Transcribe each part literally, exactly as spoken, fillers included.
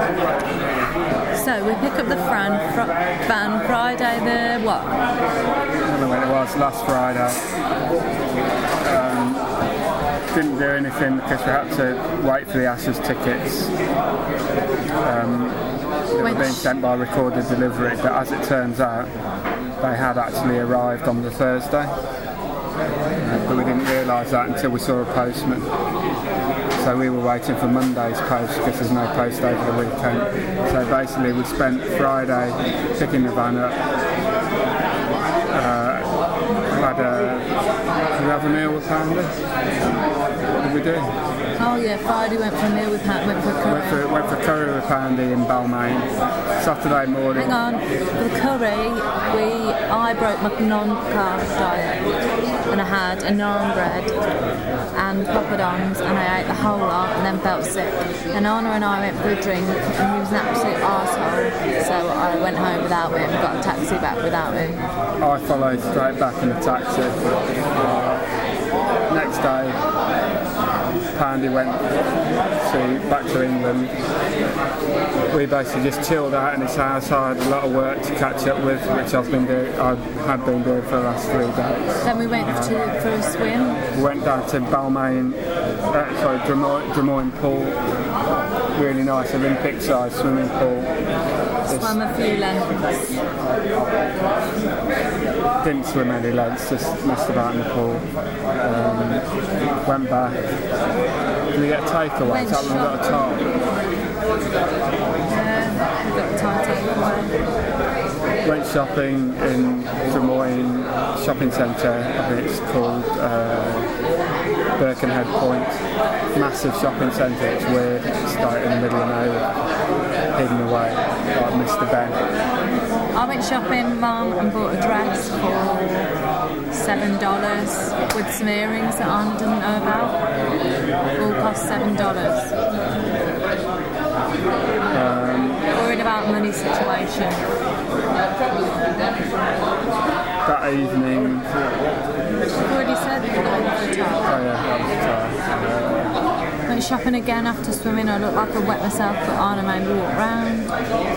So we pick up the Fran fr- van Friday the what? I don't know when it was, last Friday. Um, didn't do anything because we had to wait for the Ashes tickets. Um, they were being sent by recorded delivery, but as it turns out, they had actually arrived on the Thursday. Uh, but we didn't realise that until we saw a postman. So we were waiting for Monday's post because there's no post over the weekend. So basically we spent Friday picking the van up. Uh, had a, did we have a meal with Panda? What did we do? Oh yeah, Friday went for a meal with Pat, went for curry. Went for, went for curry with Pandy in Balmain. Saturday morning. Hang on, for the curry, we I broke my non-carb diet and I had a naan bread and poppadoms and I ate the whole lot and then felt sick. And Anna and I went for a drink and he was an absolute arsehole, so I went home without him, got a taxi back without him. I followed straight back in the taxi. Next day, Pandy went to back to England. We basically just chilled out in his house. I had a lot of work to catch up with, which I've been doing. I had been doing for the last three days. Then we went uh, to, for a swim. We went down to Balmain, uh, sorry, Drummoyne, Drummoyne Pool. Really nice Olympic-sized swimming pool. Swam a few lengths. Didn't swim any lengths, just messed about in the pool. Um, went back. Did we get a takeaway? Is that when we got a top? Yeah, we got a Thai takeaway. Went shopping in Drummoyne Shopping Centre, I think it's called uh, Birkenhead Point. Massive shopping centre, it's weird, it's like in the middle of nowhere, hidden away, like Mister Ben. I went shopping, Mum, and bought a dress for seven dollars with some earrings that Anna didn't know about. All cost seven dollars. Um, Worried about money situation. that evening... I've already said that I was the top. Oh yeah, that was the top. Uh, Went shopping again after swimming. I looked like I wet myself, but Anna made me walk round.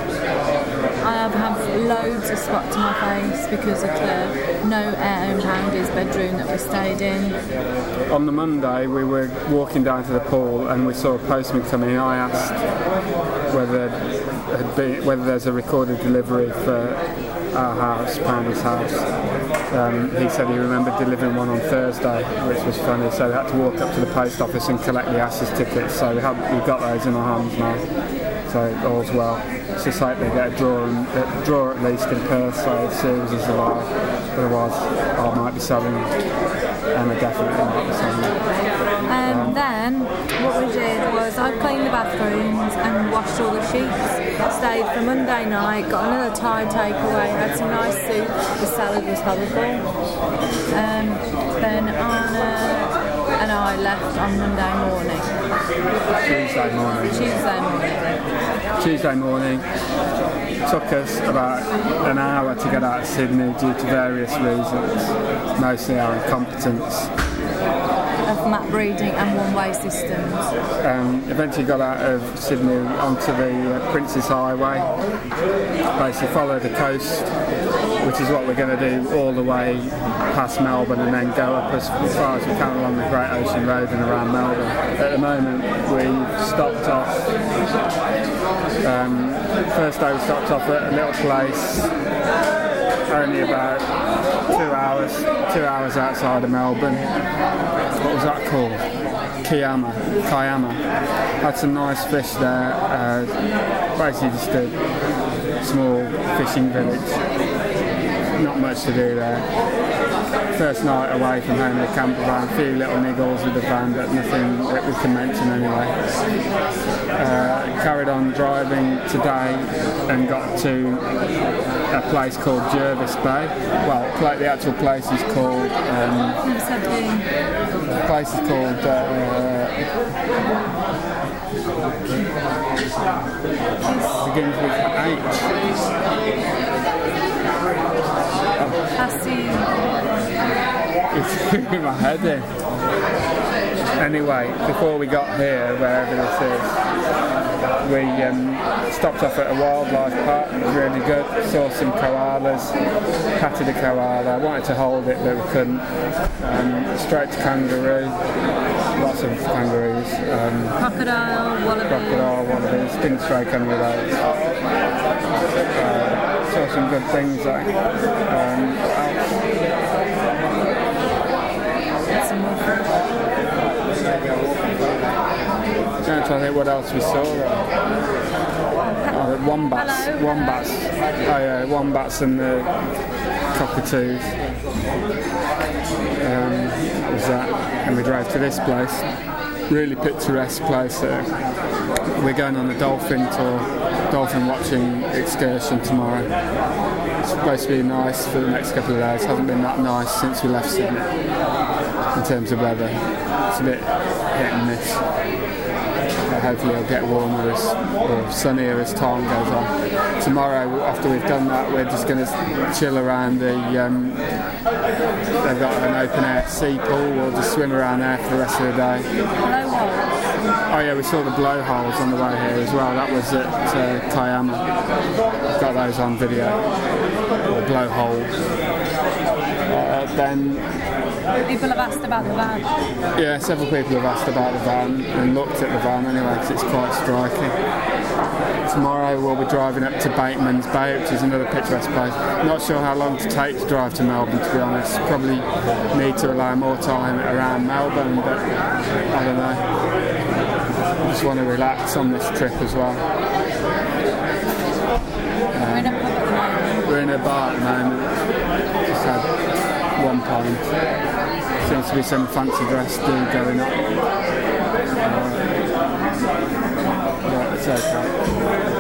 I have had loads of spots on my face because of the no air in Pandy's bedroom that we stayed in. On the Monday, we were walking down to the pool and we saw a postman come in. I asked whether had been, whether there's a recorded delivery for our house, Pandy's house. Um, he said he remembered delivering one on Thursday, which was funny. So we had to walk up to the post office and collect the Ashes tickets. So we have we've got those in our hands now. So all's well. It's just like they get a draw, and, a draw at least in Perth, so the series is alive. Otherwise, I might be selling and I definitely might be selling Um, um, then, what we did was I cleaned the bathrooms and washed all the sheets. Stayed for Monday night, got another Thai takeaway, had some nice soup. The salad was horrible. Um, then Anna and I left on Monday morning. Tuesday morning. Tuesday morning. Tuesday morning. Took us about an hour to get out of Sydney due to various reasons, mostly our incompetence. Of map reading and one-way systems. Um, eventually got out of Sydney onto the uh, Princes Highway. Basically follow the coast, which is what we're going to do all the way past Melbourne and then go up as far as we can along the Great Ocean Road and around Melbourne. At the moment we've stopped off, um, first day we stopped off at a little place only about two hours, two hours outside of Melbourne. What was that called? Kiama, Kiama. Had some nice fish there, uh, basically just a small fishing village. Not much to do there. First night away from home in the camper van, a few little niggles with the van, but nothing that we can mention anyway. Uh, carried on driving today and got to a place called Jervis Bay. Well, the actual place is called... Um, the place is called... Uh, begins with H. It's in my head in. Anyway, before we got here, wherever this is, we um, stopped off at a wildlife park. It was really good. Saw some koalas, patted a koala. Wanted to hold it, but we couldn't. Um, straight to kangaroo. Lots of kangaroos. Um, Crocodile, wallaby. crocodile, wallabies. Didn't strike any of those. Uh, saw some good things though. Um, what else? Some more fruit. I'm trying to think what else we saw. Uh, oh, the wombats. Hello, wombats. hello. Oh yeah, wombats and the cockatoos. Um, that was that. And we drove to this place. Really picturesque place. Uh, we're going on a dolphin tour, dolphin watching excursion tomorrow. It's supposed to be nice for the next couple of days. Hasn't been that nice since we left Sydney in terms of weather. It's a bit hit and miss. But hopefully it'll get warmer as, or sunnier as time goes on. Tomorrow, after we've done that, we're just going to chill around the. Um, they've got an open air sea pool. We'll just swim around there for the rest of the day. Blowholes. Oh yeah, we saw the blowholes on the way here as well. That was at uh, Kiama. I've got those on video. Or blowholes. Uh, then. People have asked about the van. Yeah, several people have asked about the van and looked at the van anyway because it's quite striking. Tomorrow we'll be driving up to Bateman's Bay, which is another picturesque place. Not sure how long to take to drive to Melbourne, to be honest. Probably need to allow more time around Melbourne, but I don't know. I just want to relax on this trip as well. We're in a pub at the moment. We're in a bar at the moment. Just had one pint. Seems to be some fancy dress dude going on. Uh, but it's okay.